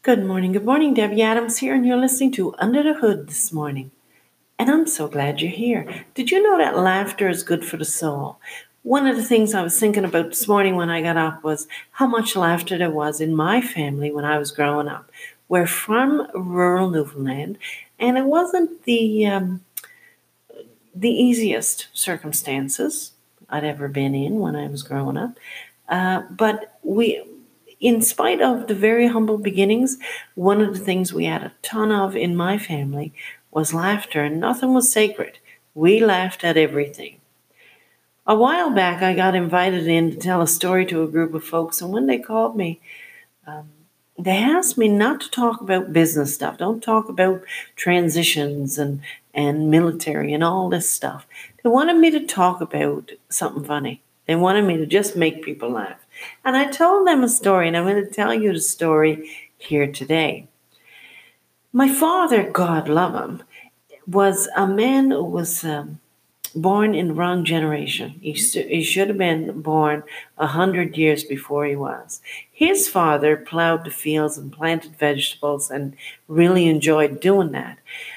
Good morning, Debbie Adams here, and you're listening to Under the Hood this morning. And I'm so glad you're here. Did you know that laughter is good for the soul? One of the things I was thinking about this morning when I got up was how much laughter there was in my family when I was growing up. We're from rural Newfoundland, and it wasn't the easiest circumstances I'd ever been in when I was growing up. But in spite of the very humble beginnings, one of the things we had a ton of in my family was laughter, and nothing was sacred. We laughed at everything. A while back, I got invited in to tell a story to a group of folks, and when they called me, they asked me not to talk about business stuff. Don't talk about transitions and military and all this stuff. They wanted me to talk about something funny. They wanted me to just make people laugh. And I told them a story, and I'm going to tell you the story here today. My father, God love him, was a man who was born in the wrong generation. He should have been born 100 years before he was. His father plowed the fields and planted vegetables and really enjoyed doing that.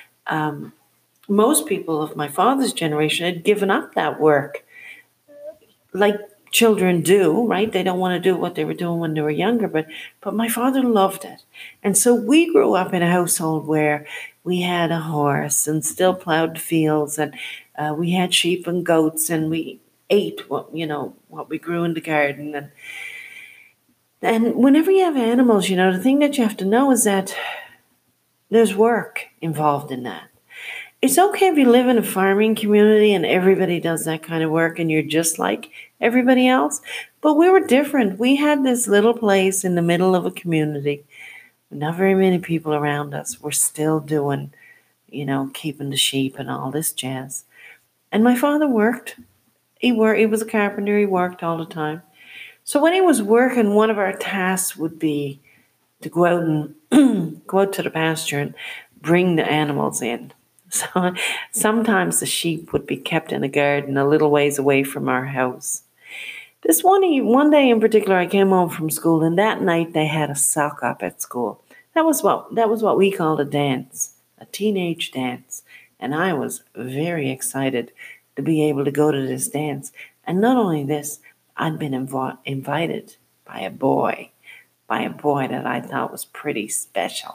Most people of my father's generation had given up that work, like children do, right? They don't want to do what they were doing when they were younger, but my father loved it. And so we grew up in a household where we had a horse and still plowed the fields, and we had sheep and goats, and we ate what we grew in the garden. And whenever you have animals, the thing that you have to know is that there's work involved in that. It's okay if you live in a farming community and everybody does that kind of work and you're just like everybody else. But we were different. We had this little place in the middle of a community. Not very many people around us. We're still doing, keeping the sheep and all this jazz. And my father worked. He was a carpenter. He worked all the time. So when he was working, one of our tasks would be to go out and go out to the pasture and bring the animals in. So sometimes the sheep would be kept in a garden a little ways away from our house. This one day in particular, I came home from school, and that night they had a sock up at school. That was what we called a dance, a teenage dance, and I was very excited to be able to go to this dance. And not only this, I'd been invited by a boy that I thought was pretty special.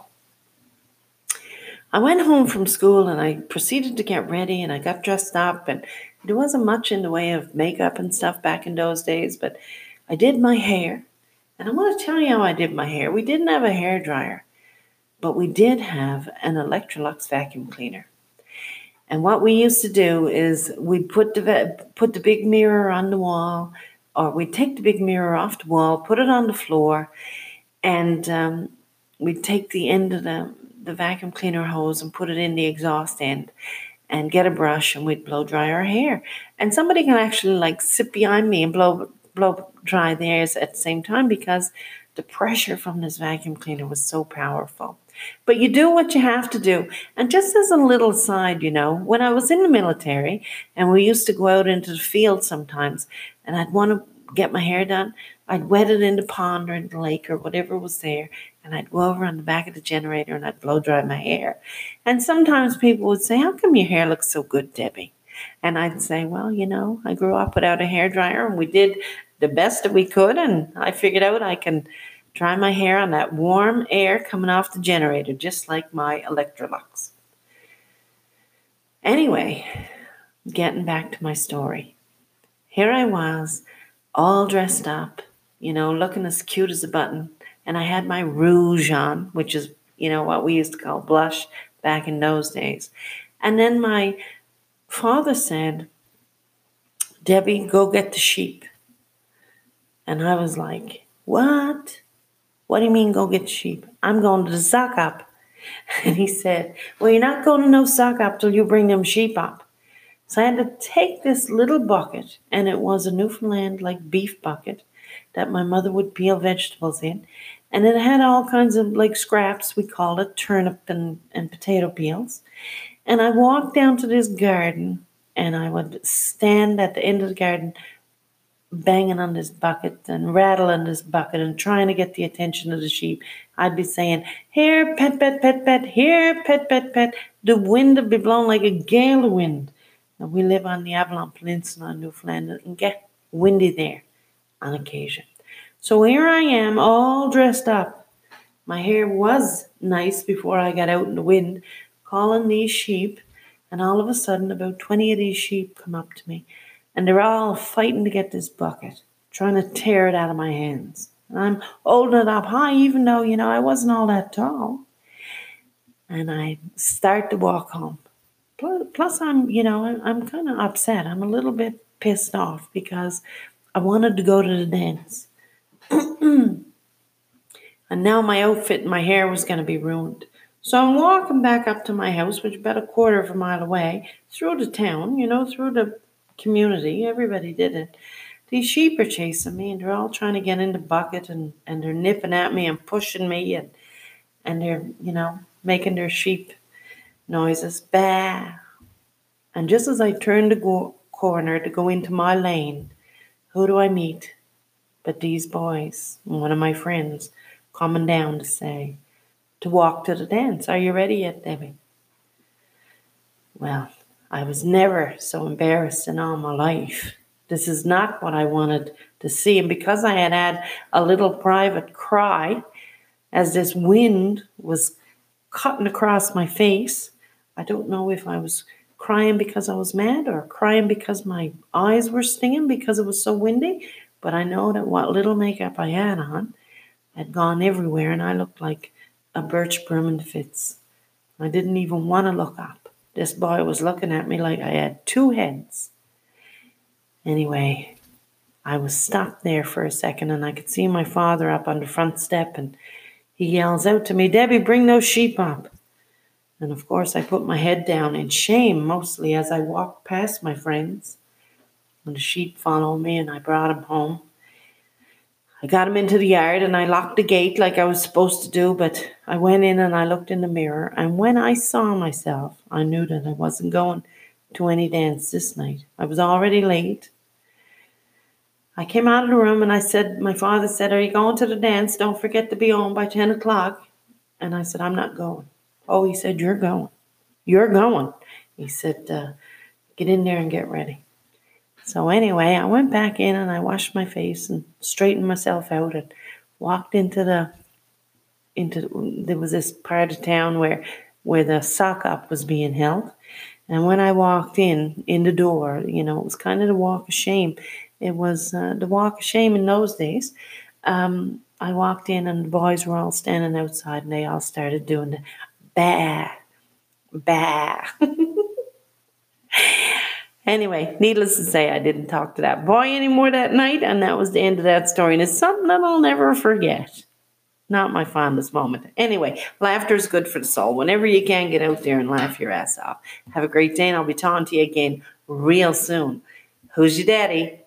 I went home from school and I proceeded to get ready, and I got dressed up, and there wasn't much in the way of makeup and stuff back in those days, but I did my hair. And I want to tell you how I did my hair. We didn't have a hair dryer, but we did have an Electrolux vacuum cleaner. And what we used to do is we'd put the big mirror on the wall, or we'd take the big mirror off the wall, put it on the floor, and we'd take the end of the vacuum cleaner hose and put it in the exhaust end and get a brush, and we'd blow dry our hair. And somebody can actually sit behind me and blow dry theirs at the same time because the pressure from this vacuum cleaner was so powerful. But you do what you have to do. And just as a little side, when I was in the military and we used to go out into the field sometimes and I'd want to get my hair done, I'd wet it in the pond or in the lake or whatever was there, and I'd go over on the back of the generator and I'd blow dry my hair. And sometimes people would say, "How come your hair looks so good, Debbie?" And I'd say, "Well, I grew up without a hair dryer, and we did the best that we could, and I figured out I can dry my hair on that warm air coming off the generator, just like my Electrolux." Anyway, getting back to my story. Here I was, all dressed up, looking as cute as a button. And I had my rouge on, which is, what we used to call blush back in those days. And then my father said, "Debbie, go get the sheep." And I was like, "What? What do you mean go get the sheep? I'm going to the sock up." And he said, "Well, you're not going to no sock up till you bring them sheep up." So I had to take this little bucket, and it was a Newfoundland beef bucket that my mother would peel vegetables in. And it had all kinds of scraps, we called it, turnip and potato peels. And I walked down to this garden, and I would stand at the end of the garden banging on this bucket and rattling this bucket and trying to get the attention of the sheep. I'd be saying, here, pet, pet, pet, pet, here, pet, pet, pet. The wind would be blowing like a gale of wind. And we live on the Avalon Peninsula in Newfoundland. It can get windy there on occasion. So here I am, all dressed up. My hair was nice before I got out in the wind, calling these sheep. And all of a sudden, about 20 of these sheep come up to me. And they're all fighting to get this bucket, trying to tear it out of my hands. And I'm holding it up high, even though, I wasn't all that tall. And I start to walk home. Plus, I'm kind of upset. I'm a little bit pissed off because I wanted to go to the dance. And now my outfit and my hair was going to be ruined. So I'm walking back up to my house, which is about a quarter of a mile away, through the town, through the community. Everybody did it. These sheep are chasing me, and they're all trying to get in the bucket, and they're nipping at me and pushing me, and they're, making their sheep noises. Bah. And just as I turn the corner to go into my lane, who do I meet but these boys, one of my friends, coming down to walk to the dance. Are you ready yet, Debbie? Well, I was never so embarrassed in all my life. This is not what I wanted to see. And because I had had a little private cry as this wind was cutting across my face, I don't know if I was crying because I was mad or crying because my eyes were stinging because it was so windy. But I know that what little makeup I had on had gone everywhere, and I looked like a birch broom in fits. I didn't even want to look up. This boy was looking at me like I had two heads. Anyway, I was stopped there for a second, and I could see my father up on the front step, and he yells out to me, Debbie, bring those sheep up. And of course, I put my head down in shame, mostly as I walked past my friends. And the sheep followed me, and I brought them home. I got him into the yard, and I locked the gate like I was supposed to do, but I went in and I looked in the mirror, and when I saw myself, I knew that I wasn't going to any dance this night. I was already late. I came out of the room, and my father said, are you going to the dance? Don't forget to be home by 10 o'clock. And I said, I'm not going. Oh, he said, you're going. You're going. He said, get in there and get ready. So anyway, I went back in and I washed my face and straightened myself out and walked there was this part of town where the sock up was being held. And when I walked in the door, it was kind of the walk of shame. It was the walk of shame in those days. I walked in and the boys were all standing outside and they all started doing the bah, bah. Anyway, needless to say, I didn't talk to that boy anymore that night, and that was the end of that story. And it's something that I'll never forget. Not my fondest moment. Anyway, laughter is good for the soul. Whenever you can, get out there and laugh your ass off. Have a great day, and I'll be talking to you again real soon. Who's your daddy?